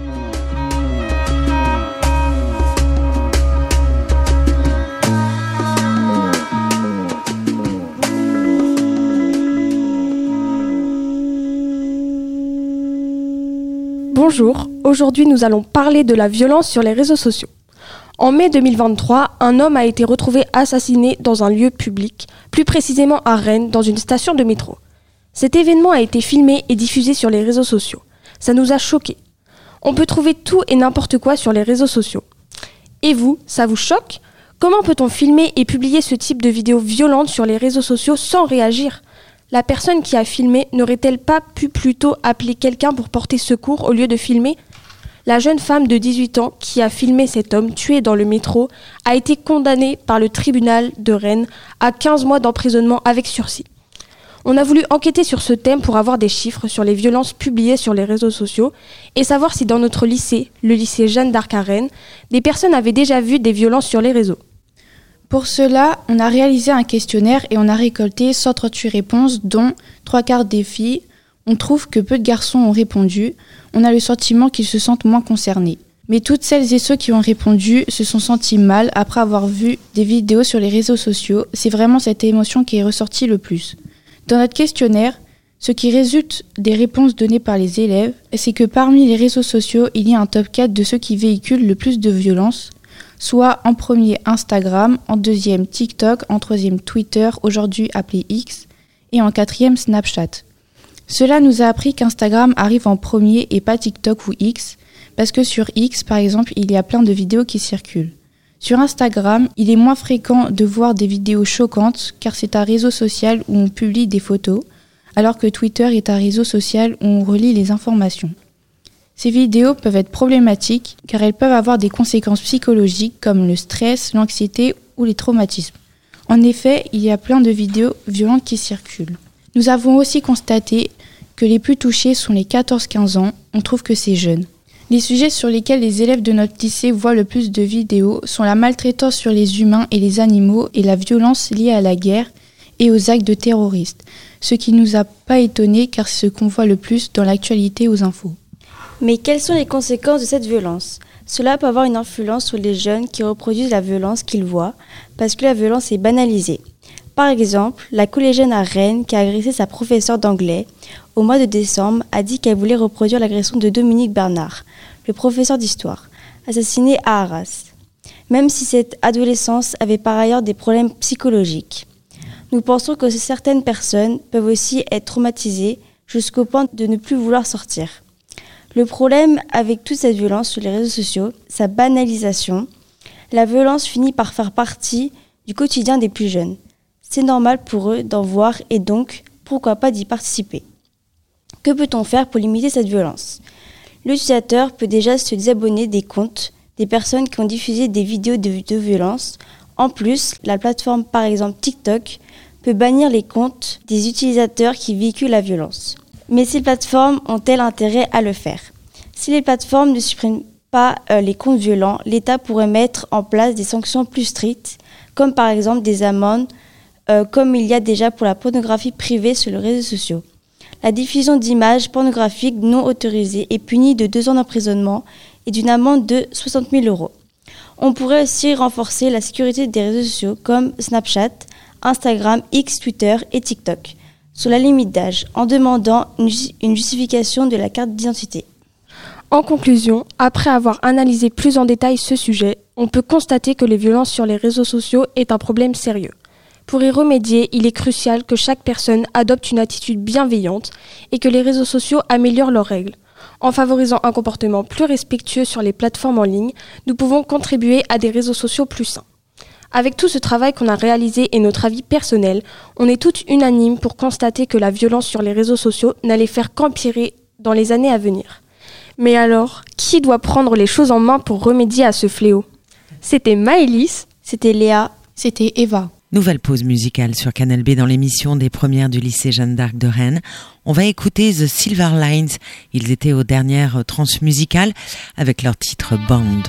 Bonjour, aujourd'hui nous allons parler de la violence sur les réseaux sociaux. En mai 2023, un homme a été retrouvé assassiné dans un lieu public, plus précisément à Rennes, dans une station de métro. Cet événement a été filmé et diffusé sur les réseaux sociaux. Ça nous a choqués. On peut trouver tout et n'importe quoi sur les réseaux sociaux. Et vous, ça vous choque ? Comment peut-on filmer et publier ce type de vidéos violentes sur les réseaux sociaux sans réagir ? La personne qui a filmé n'aurait-elle pas pu plutôt appeler quelqu'un pour porter secours au lieu de filmer ? La jeune femme de 18 ans qui a filmé cet homme tué dans le métro a été condamnée par le tribunal de Rennes à 15 mois d'emprisonnement avec sursis. On a voulu enquêter sur ce thème pour avoir des chiffres sur les violences publiées sur les réseaux sociaux et savoir si dans notre lycée, le lycée Jeanne d'Arc à Rennes, des personnes avaient déjà vu des violences sur les réseaux. Pour cela, on a réalisé un questionnaire et on a récolté 138 réponses, dont 3/4 des filles. On trouve que peu de garçons ont répondu. On a le sentiment qu'ils se sentent moins concernés. Mais toutes celles et ceux qui ont répondu se sont sentis mal après avoir vu des vidéos sur les réseaux sociaux. C'est vraiment cette émotion qui est ressortie le plus. Dans notre questionnaire, ce qui résulte des réponses données par les élèves, c'est que parmi les réseaux sociaux, il y a un top 4 de ceux qui véhiculent le plus de violence, soit en premier Instagram, en deuxième TikTok, en troisième Twitter, aujourd'hui appelé X, et en quatrième Snapchat. Cela nous a appris qu'Instagram arrive en premier et pas TikTok ou X, parce que sur X, par exemple, il y a plein de vidéos qui circulent. Sur Instagram, il est moins fréquent de voir des vidéos choquantes car c'est un réseau social où on publie des photos, alors que Twitter est un réseau social où on relie les informations. Ces vidéos peuvent être problématiques car elles peuvent avoir des conséquences psychologiques comme le stress, l'anxiété ou les traumatismes. En effet, il y a plein de vidéos violentes qui circulent. Nous avons aussi constaté que les plus touchés sont les 14-15 ans, on trouve que c'est jeune. Les sujets sur lesquels les élèves de notre lycée voient le plus de vidéos sont la maltraitance sur les humains et les animaux et la violence liée à la guerre et aux actes de terroristes, ce qui ne nous a pas étonnés car c'est ce qu'on voit le plus dans l'actualité aux infos. Mais quelles sont les conséquences de cette violence ? Cela peut avoir une influence sur les jeunes qui reproduisent la violence qu'ils voient, parce que la violence est banalisée. Par exemple, la collégienne à Rennes qui a agressé sa professeure d'anglais, au mois de décembre, a dit qu'elle voulait reproduire l'agression de Dominique Bernard, le professeur d'histoire, assassiné à Arras, même si cette adolescence avait par ailleurs des problèmes psychologiques. Nous pensons que certaines personnes peuvent aussi être traumatisées jusqu'au point de ne plus vouloir sortir. Le problème avec toute cette violence sur les réseaux sociaux, sa banalisation, la violence finit par faire partie du quotidien des plus jeunes. C'est normal pour eux d'en voir et donc, pourquoi pas d'y participer. Que peut-on faire pour limiter cette violence ? L'utilisateur peut déjà se désabonner des comptes des personnes qui ont diffusé des vidéos de violence. En plus, la plateforme par exemple TikTok peut bannir les comptes des utilisateurs qui véhiculent la violence. Mais ces plateformes ont-elles intérêt à le faire ? Si les plateformes ne suppriment pas les comptes violents, l'État pourrait mettre en place des sanctions plus strictes, comme par exemple des amendes, comme il y a déjà pour la pornographie privée sur les réseaux sociaux. La diffusion d'images pornographiques non autorisées est punie de 2 ans d'emprisonnement et d'une amende de 60 000 €. On pourrait aussi renforcer la sécurité des réseaux sociaux comme Snapchat, Instagram, X, Twitter et TikTok, sur la limite d'âge, en demandant une justification de la carte d'identité. En conclusion, après avoir analysé plus en détail ce sujet, on peut constater que les violences sur les réseaux sociaux est un problème sérieux. Pour y remédier, il est crucial que chaque personne adopte une attitude bienveillante et que les réseaux sociaux améliorent leurs règles. En favorisant un comportement plus respectueux sur les plateformes en ligne, nous pouvons contribuer à des réseaux sociaux plus sains. Avec tout ce travail qu'on a réalisé et notre avis personnel, on est toutes unanimes pour constater que la violence sur les réseaux sociaux n'allait faire qu'empirer dans les années à venir. Mais alors, qui doit prendre les choses en main pour remédier à ce fléau ? C'était Maëlys, c'était Léa, c'était Eva. Nouvelle pause musicale sur Canal B dans l'émission des premières du lycée Jeanne d'Arc de Rennes. On va écouter The Silver Lines. Ils étaient aux dernières transmusicales avec leur titre Bound.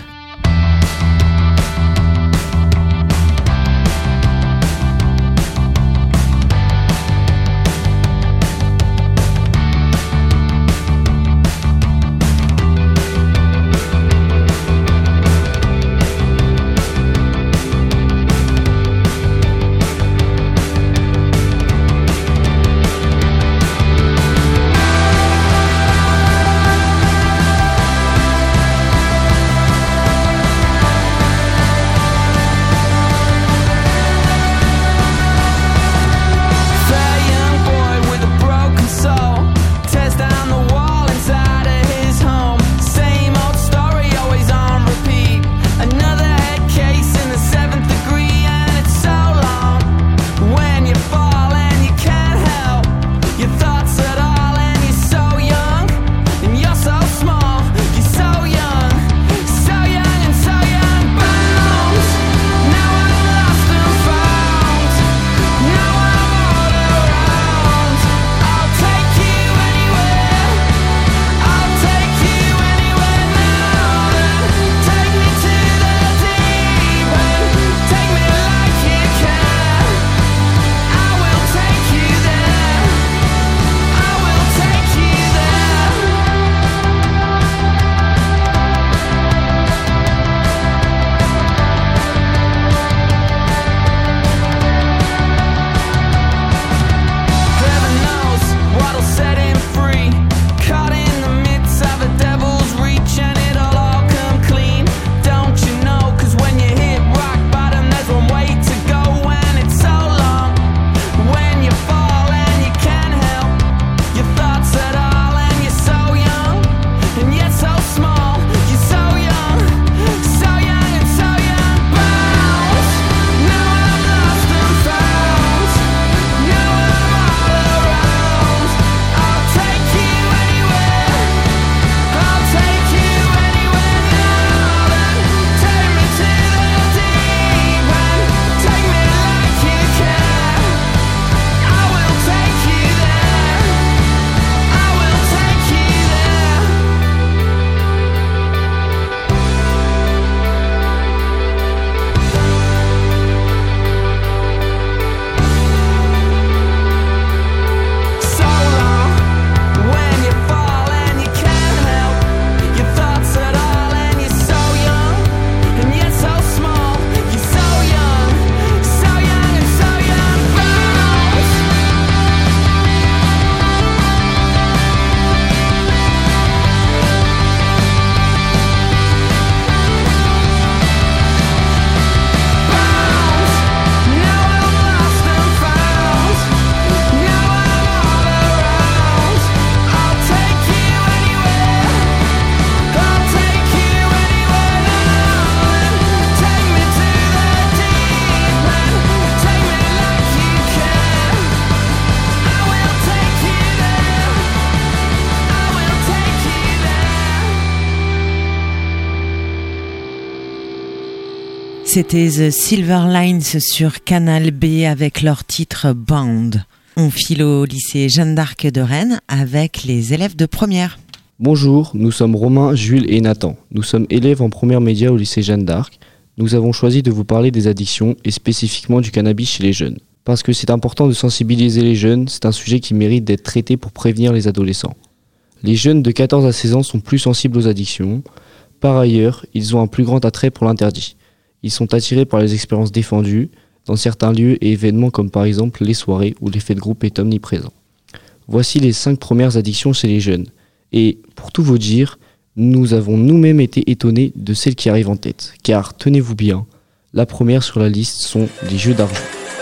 C'était The Silver Lines sur Canal B avec leur titre Bound. On file au lycée Jeanne d'Arc de Rennes avec les élèves de première. Bonjour, nous sommes Romain, Jules et Nathan. Nous sommes élèves en première média au lycée Jeanne d'Arc. Nous avons choisi de vous parler des addictions et spécifiquement du cannabis chez les jeunes. Parce que c'est important de sensibiliser les jeunes, c'est un sujet qui mérite d'être traité pour prévenir les adolescents. Les jeunes de 14 à 16 ans sont plus sensibles aux addictions. Par ailleurs, ils ont un plus grand attrait pour l'interdit. Ils sont attirés par les expériences défendues dans certains lieux et événements comme par exemple les soirées où l'effet de groupe est omniprésent. Voici les 5 premières addictions chez les jeunes. Et pour tout vous dire, nous avons nous-mêmes été étonnés de celles qui arrivent en tête. Car tenez-vous bien, la première sur la liste sont les jeux d'argent.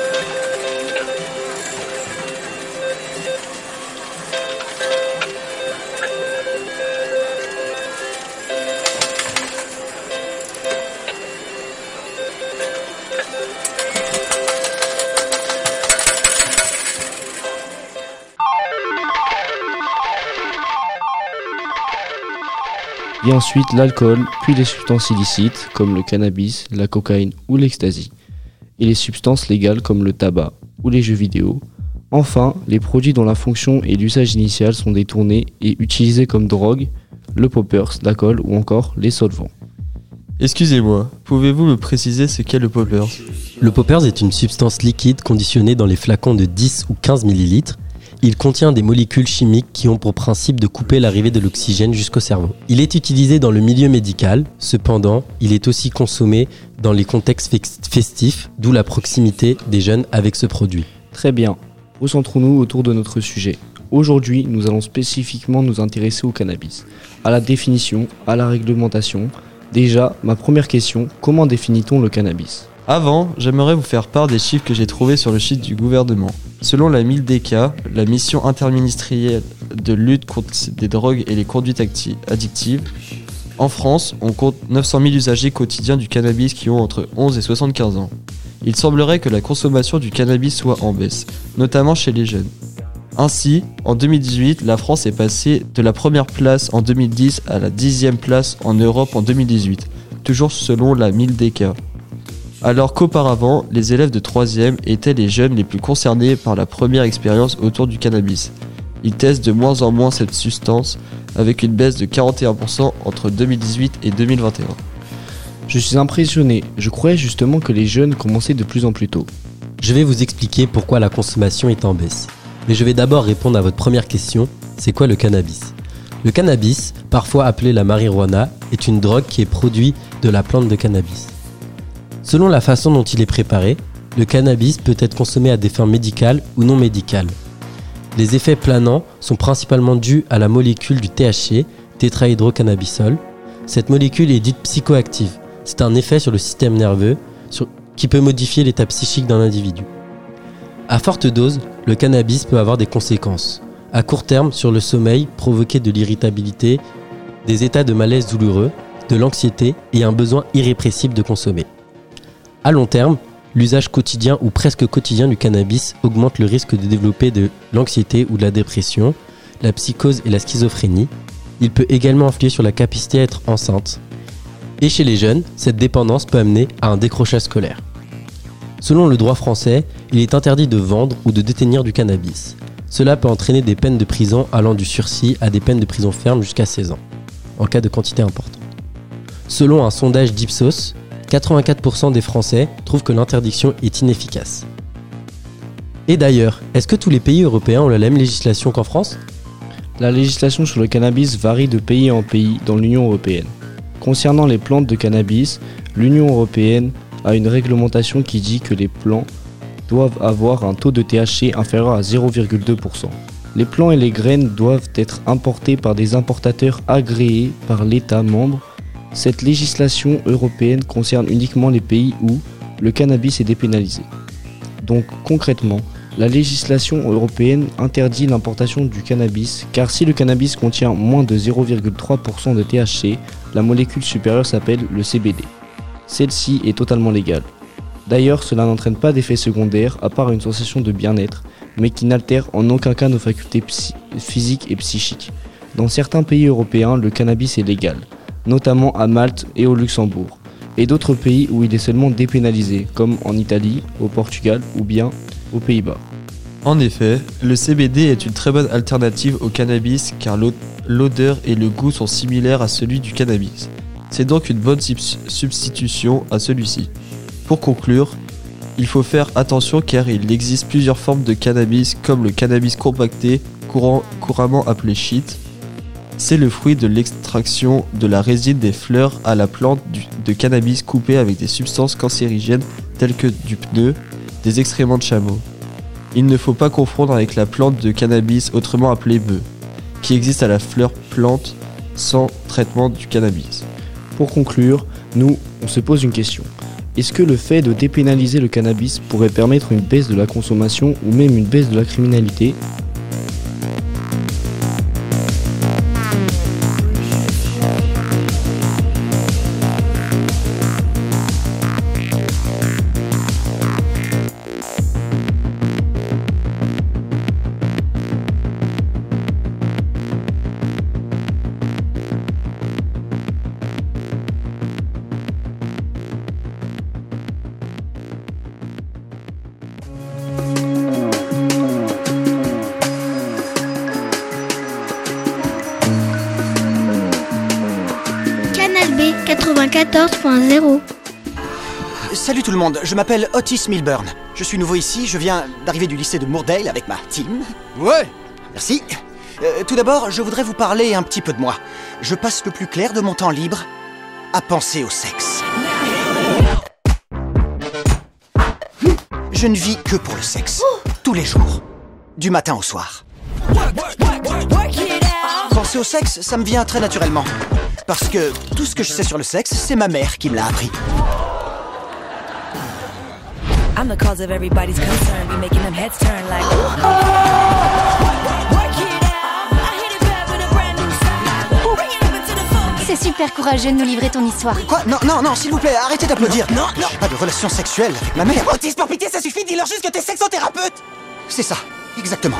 Et ensuite l'alcool, puis les substances illicites comme le cannabis, la cocaïne ou l'ecstasy, et les substances légales comme le tabac ou les jeux vidéo. Enfin, les produits dont la fonction et l'usage initial sont détournés et utilisés comme drogue, le poppers, l'alcool ou encore les solvants. Excusez-moi, pouvez-vous me préciser ce qu'est le poppers ? Le poppers est une substance liquide conditionnée dans les flacons de 10 ou 15 ml. Il contient des molécules chimiques qui ont pour principe de couper l'arrivée de l'oxygène jusqu'au cerveau. Il est utilisé dans le milieu médical, cependant, il est aussi consommé dans les contextes festifs, d'où la proximité des jeunes avec ce produit. Très bien, recentrons-nous autour de notre sujet. Aujourd'hui, nous allons spécifiquement nous intéresser au cannabis, à la définition, à la réglementation. Déjà, ma première question, comment définit-on le cannabis ? Avant, j'aimerais vous faire part des chiffres que j'ai trouvés sur le site du gouvernement. Selon la MILDECA, la mission interministérielle de lutte contre des drogues et les conduites addictives, en France, on compte 900 000 usagers quotidiens du cannabis qui ont entre 11 et 75 ans. Il semblerait que la consommation du cannabis soit en baisse, notamment chez les jeunes. Ainsi, en 2018, la France est passée de la première place en 2010 à la 10e place en Europe en 2018, toujours selon la MILDECA. Alors qu'auparavant, les élèves de 3e étaient les jeunes les plus concernés par la première expérience autour du cannabis. Ils testent de moins en moins cette substance, avec une baisse de 41% entre 2018 et 2021. Je suis impressionné, je croyais justement que les jeunes commençaient de plus en plus tôt. Je vais vous expliquer pourquoi la consommation est en baisse. Mais je vais d'abord répondre à votre première question, c'est quoi le cannabis ? Le cannabis, parfois appelé la marijuana, est une drogue qui est produite de la plante de cannabis. Selon la façon dont il est préparé, le cannabis peut être consommé à des fins médicales ou non médicales. Les effets planants sont principalement dus à la molécule du THC, tétrahydrocannabisol. Cette molécule est dite psychoactive. C'est un effet sur le système nerveux qui peut modifier l'état psychique d'un individu. À forte dose, le cannabis peut avoir des conséquences. À court terme, sur le sommeil, provoquer de l'irritabilité, des états de malaise douloureux, de l'anxiété et un besoin irrépressible de consommer. À long terme, l'usage quotidien ou presque quotidien du cannabis augmente le risque de développer de l'anxiété ou de la dépression, la psychose et la schizophrénie. Il peut également influer sur la capacité à être enceinte. Et chez les jeunes, cette dépendance peut amener à un décrochage scolaire. Selon le droit français, il est interdit de vendre ou de détenir du cannabis. Cela peut entraîner des peines de prison allant du sursis à des peines de prison ferme jusqu'à 16 ans, en cas de quantité importante. Selon un sondage d'Ipsos, 84% des Français trouvent que l'interdiction est inefficace. Et d'ailleurs, est-ce que tous les pays européens ont la même législation qu'en France ? La législation sur le cannabis varie de pays en pays dans l'Union européenne. Concernant les plantes de cannabis, l'Union européenne a une réglementation qui dit que les plants doivent avoir un taux de THC inférieur à 0,2%. Les plants et les graines doivent être importés par des importateurs agréés par l'État membre. Cette législation européenne concerne uniquement les pays où le cannabis est dépénalisé. Donc concrètement, la législation européenne interdit l'importation du cannabis car si le cannabis contient moins de 0,3% de THC, la molécule supérieure s'appelle le CBD. Celle-ci est totalement légale. D'ailleurs, cela n'entraîne pas d'effet secondaire à part une sensation de bien-être, mais qui n'altère en aucun cas nos facultés physiques et psychiques. Dans certains pays européens, le cannabis est légal, notamment à Malte et au Luxembourg. et d'autres pays où il est seulement dépénalisé, comme en Italie, au Portugal ou bien aux Pays-Bas. En effet, le CBD est une très bonne alternative au cannabis car l'odeur et le goût sont similaires à celui du cannabis. C'est donc une bonne substitution à celui-ci. Pour conclure, il faut faire attention car il existe plusieurs formes de cannabis comme le cannabis compacté, couramment appelé shit. C'est le fruit de l'extraction de la résine des fleurs à la plante de cannabis coupée avec des substances cancérigènes telles que du pneu, des excréments de chameau. Il ne faut pas confondre avec la plante de cannabis autrement appelée bœuf, qui existe à la fleur plante sans traitement du cannabis. Pour conclure, nous, on se pose une question. Est-ce que le fait de dépénaliser le cannabis pourrait permettre une baisse de la consommation ou même une baisse de la criminalité ? Canal B 94.0. Salut tout le monde, je m'appelle Otis Milburn. Je suis nouveau ici, je viens d'arriver du lycée de Moordale avec ma team. Ouais. Merci. Tout d'abord, je voudrais vous parler un petit peu de moi. Je passe le plus clair de mon temps libre à penser au sexe. Je ne vis que pour le sexe. Tous les jours. Du matin au soir. Penser au sexe, ça me vient très naturellement. Parce que tout ce que je sais sur le sexe, c'est ma mère qui me l'a appris. I'm the cause of everybody's concern. Be making them heads turn like. C'est super courageux de nous livrer ton histoire. Quoi? Non, s'il vous plaît, arrêtez d'applaudir. Non. J'ai pas de relation sexuelle avec ma mère. Otis, pour pitié, ça suffit, dis-leur juste que t'es sexothérapeute. C'est ça, exactement.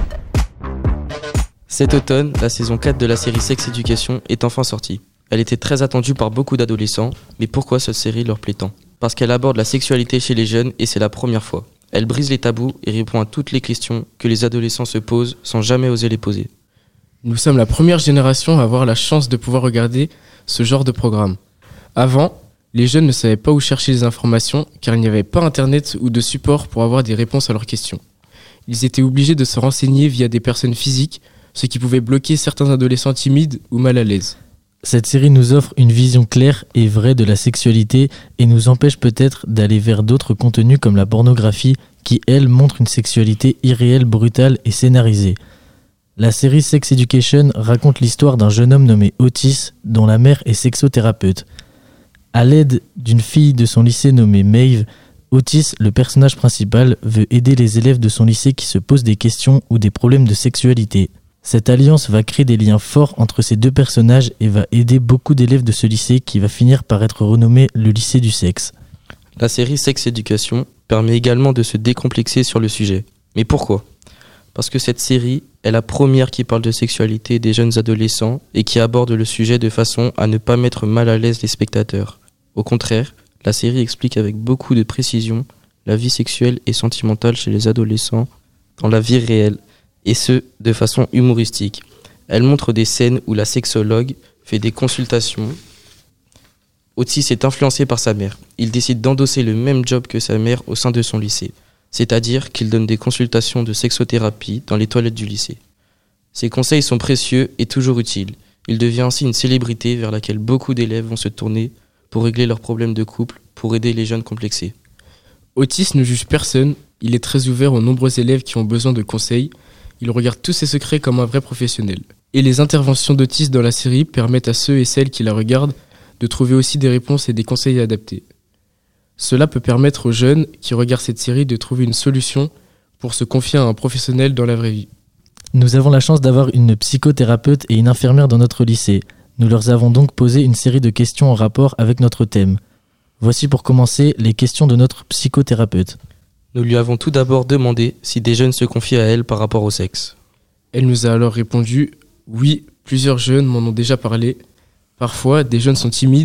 Cet automne, la saison 4 de la série Sex Education est enfin sortie. Elle était très attendue par beaucoup d'adolescents, mais pourquoi cette série leur plaît tant ? Parce qu'elle aborde la sexualité chez les jeunes et c'est la première fois. Elle brise les tabous et répond à toutes les questions que les adolescents se posent sans jamais oser les poser. Nous sommes la première génération à avoir la chance de pouvoir regarder ce genre de programme. Avant, les jeunes ne savaient pas où chercher les informations car il n'y avait pas internet ou de support pour avoir des réponses à leurs questions. Ils étaient obligés de se renseigner via des personnes physiques, ce qui pouvait bloquer certains adolescents timides ou mal à l'aise. Cette série nous offre une vision claire et vraie de la sexualité et nous empêche peut-être d'aller vers d'autres contenus comme la pornographie qui, elle, montre une sexualité irréelle, brutale et scénarisée. La série Sex Education raconte l'histoire d'un jeune homme nommé Otis dont la mère est sexothérapeute. À l'aide d'une fille de son lycée nommée Maeve, Otis, le personnage principal, veut aider les élèves de son lycée qui se posent des questions ou des problèmes de sexualité. Cette alliance va créer des liens forts entre ces deux personnages et va aider beaucoup d'élèves de ce lycée qui va finir par être renommé le lycée du sexe. La série Sex Education permet également de se décomplexer sur le sujet. Mais pourquoi ? Parce que cette série est la première qui parle de sexualité des jeunes adolescents et qui aborde le sujet de façon à ne pas mettre mal à l'aise les spectateurs. Au contraire, la série explique avec beaucoup de précision la vie sexuelle et sentimentale chez les adolescents dans la vie réelle. Et ce, de façon humoristique. Elle montre des scènes où la sexologue fait des consultations. Otis est influencé par sa mère. Il décide d'endosser le même job que sa mère au sein de son lycée. C'est-à-dire qu'il donne des consultations de sexothérapie dans les toilettes du lycée. Ses conseils sont précieux et toujours utiles. Il devient ainsi une célébrité vers laquelle beaucoup d'élèves vont se tourner pour régler leurs problèmes de couple, pour aider les jeunes complexés. Otis ne juge personne. Il est très ouvert aux nombreux élèves qui ont besoin de conseils. Il regarde tous ses secrets comme un vrai professionnel. Et les interventions d'Otis dans la série permettent à ceux et celles qui la regardent de trouver aussi des réponses et des conseils adaptés. Cela peut permettre aux jeunes qui regardent cette série de trouver une solution pour se confier à un professionnel dans la vraie vie. Nous avons la chance d'avoir une psychothérapeute et une infirmière dans notre lycée. Nous leur avons donc posé une série de questions en rapport avec notre thème. Voici pour commencer les questions de notre psychothérapeute. Nous lui avons tout d'abord demandé si des jeunes se confiaient à elle par rapport au sexe. Elle nous a alors répondu « Oui, plusieurs jeunes m'en ont déjà parlé. Parfois, des jeunes sont timides,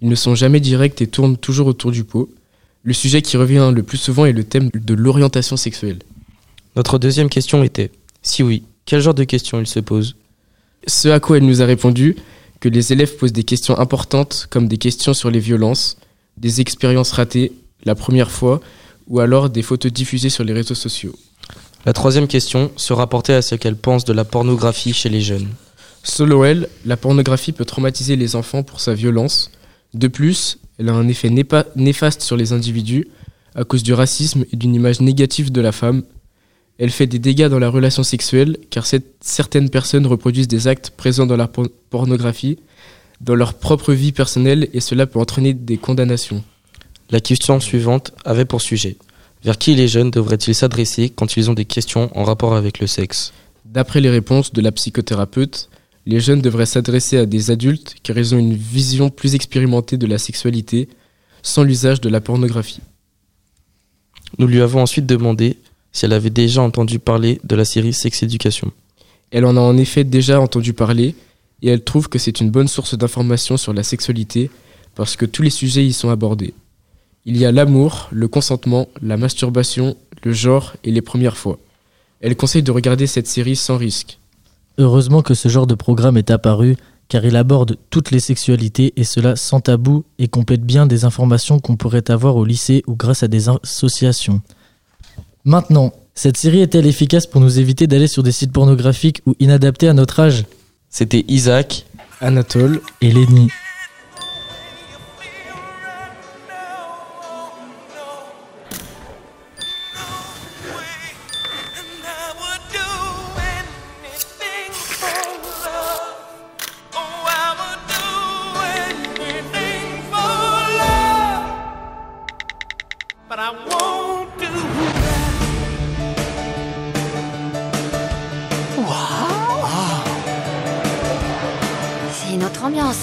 Ils ne sont jamais directs et tournent toujours autour du pot. Le sujet qui revient le plus souvent est le thème de l'orientation sexuelle. Notre deuxième question était, si oui, quel genre de questions il se pose? Ce à quoi elle nous a répondu que les élèves posent des questions importantes comme des questions sur les violences, des expériences ratées, la première fois, ou alors des photos diffusées sur les réseaux sociaux. La troisième question se rapportait à ce qu'elle pense de la pornographie chez les jeunes. Selon elle, la pornographie peut traumatiser les enfants pour sa violence. De plus, elle a un effet néfaste sur les individus à cause du racisme et d'une image négative de la femme. Elle fait des dégâts dans la relation sexuelle car certaines personnes reproduisent des actes présents dans la pornographie dans leur propre vie personnelle et cela peut entraîner des condamnations. La question suivante avait pour sujet: vers qui les jeunes devraient-ils s'adresser quand ils ont des questions en rapport avec le sexe? D'après les réponses de la psychothérapeute, les jeunes devraient s'adresser à des adultes car ils ont une vision plus expérimentée de la sexualité sans l'usage de la pornographie. Nous lui avons ensuite demandé si elle avait déjà entendu parler de la série Sex Education. Elle en a en effet déjà entendu parler et elle trouve que c'est une bonne source d'information sur la sexualité parce que tous les sujets y sont abordés. Il y a l'amour, le consentement, la masturbation, le genre et les premières fois. Elle conseille de regarder cette série sans risque. Heureusement que ce genre de programme est apparu, car il aborde toutes les sexualités et cela sans tabou et complète bien des informations qu'on pourrait avoir au lycée ou grâce à des associations. Maintenant, cette série est-elle efficace pour nous éviter d'aller sur des sites pornographiques ou inadaptés à notre âge? C'était Isaac, Anatole et Lenny. C'est une autre ambiance.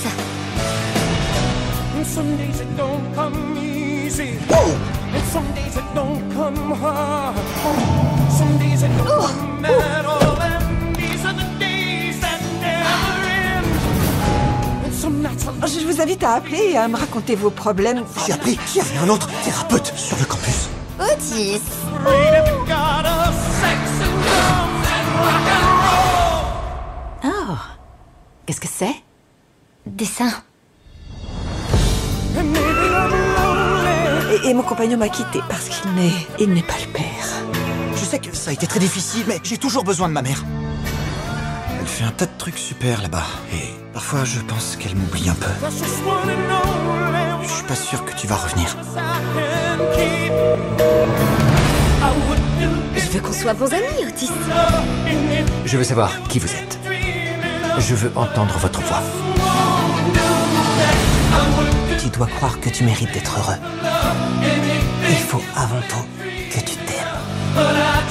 Some days it don't come easy. And some days it don't come hard. Some days it don't come at all. And these are the days that never end. And some nights Je vous invite à appeler et à me raconter vos problèmes. J'ai appris qu'il y avait un autre thérapeute sur le campus. Otis. freedom got us sex and drums and rock and roll. Oh. Qu'est-ce que c'est? Dessin. And maybe I'm lonely. Et mon compagnon m'a quitté parce qu'il n'est pas le père. Je sais que ça a été très difficile, mais j'ai toujours besoin de ma mère. Elle fait un tas de trucs super là-bas. Et parfois, je pense qu'elle m'oublie un peu. That's just one and only. Je suis pas sûr que tu vas revenir. Je veux qu'on soit bons amis, Otis. Je veux savoir qui vous êtes. Je veux entendre votre voix. Tu dois croire que tu mérites d'être heureux. Il faut avant tout que tu t'aimes.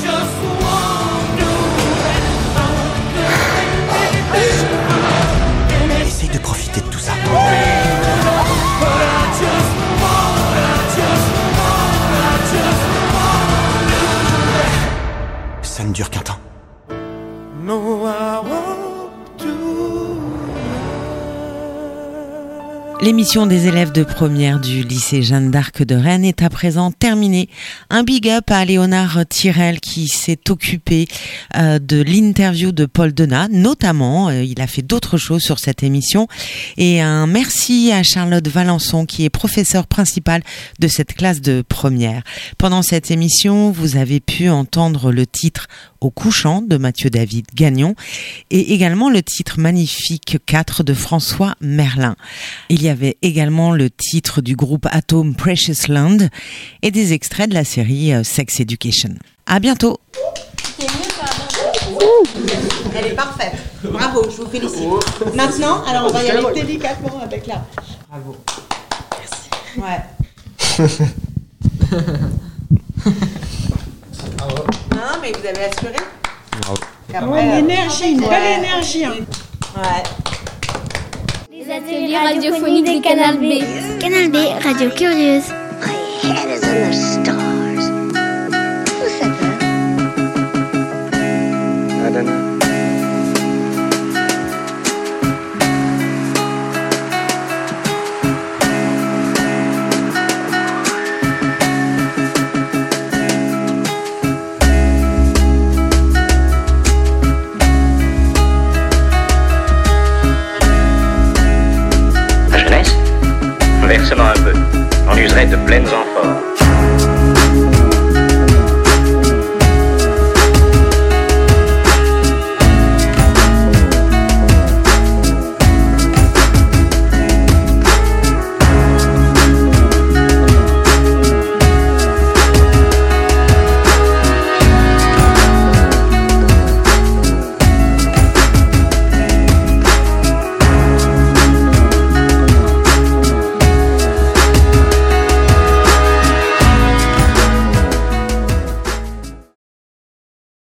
Essaye de profiter de tout ça. Ça ne dure qu'un temps. No, I won't do. L'émission des élèves de première du lycée Jeanne d'Arc de Rennes est à présent terminée. Un big up à Léonard Tirel qui s'est occupé de l'interview de Paul Denat, notamment. Il a fait d'autres choses sur cette émission. Et un merci à Charlotte Valençon qui est professeure principale de cette classe de première. Pendant cette émission, vous avez pu entendre le titre Au couchant de Mathieu David Gagnon et également le titre magnifique 4 de François Merlin. Il y avait également le titre du groupe Atom Precious Land et des extraits de la série Sex Education. À bientôt. Elle est parfaite. Bravo, je vous félicite. Maintenant, alors on va y aller délicatement avec la... Bravo. Merci. Ouais. Non, mais vous avez assuré. Bravo. L'énergie, une belle énergie. Hein. Ouais. Les ateliers radiophoniques de Canal B. Canal B, radio curieuse. My head is in the stars. Who said that? I don't know. crêtes pleines en force.